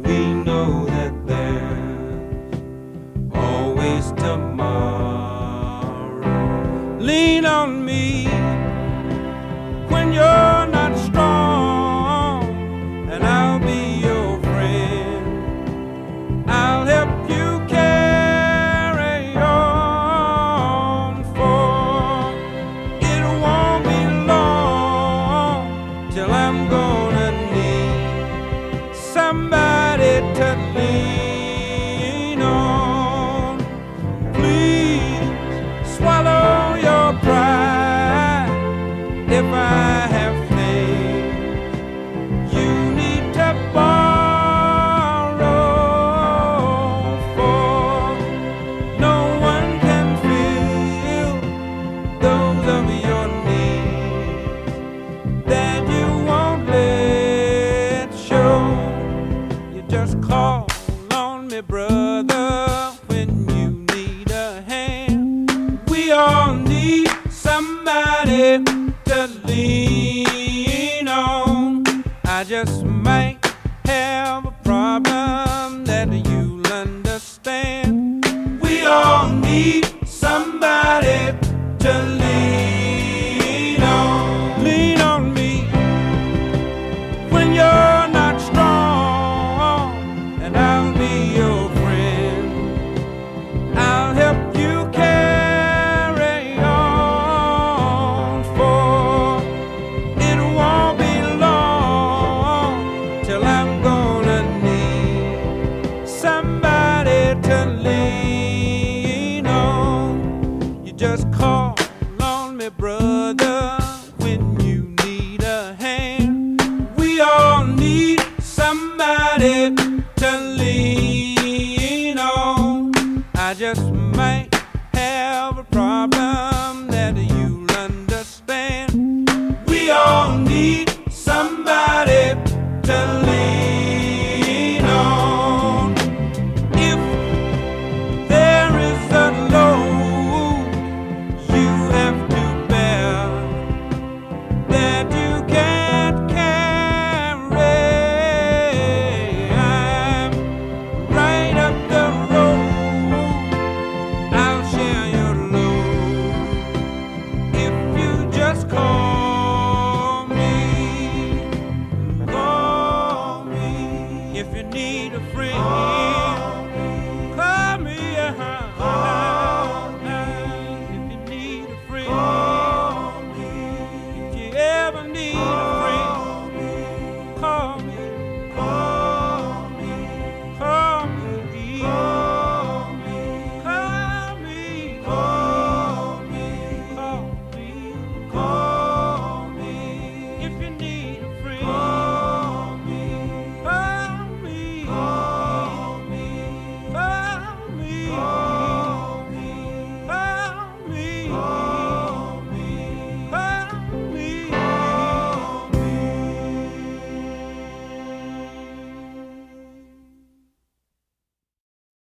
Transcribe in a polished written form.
we know that there's always tomorrow. Lean on me when you're not strong, and I'll be your friend. I'll help you carry on, for it won't be long till I'm gonna need somebody to lean on. Please swallow your pride if I have things you need to borrow, for no one can fill those of your needs that you won't let show. You just call on me, brother, when you need a hand. We all need somebody to lean on. I just might have a problem that you'll understand. We all need somebody to lean on. Lean on me when you're not strong, and I'll be your friend. I'll help you carry on, for it won't be long till I'm gonna need somebody to lean on. You just call on me, brother, when you need a hand. We all need somebody to lean on. I just might have a problem that you'll understand. We all need somebody to lean on. If there is a load you have to bear that you can't carry, I'm right up the road. I'll share your load if you just call me. Call me if you need a friend.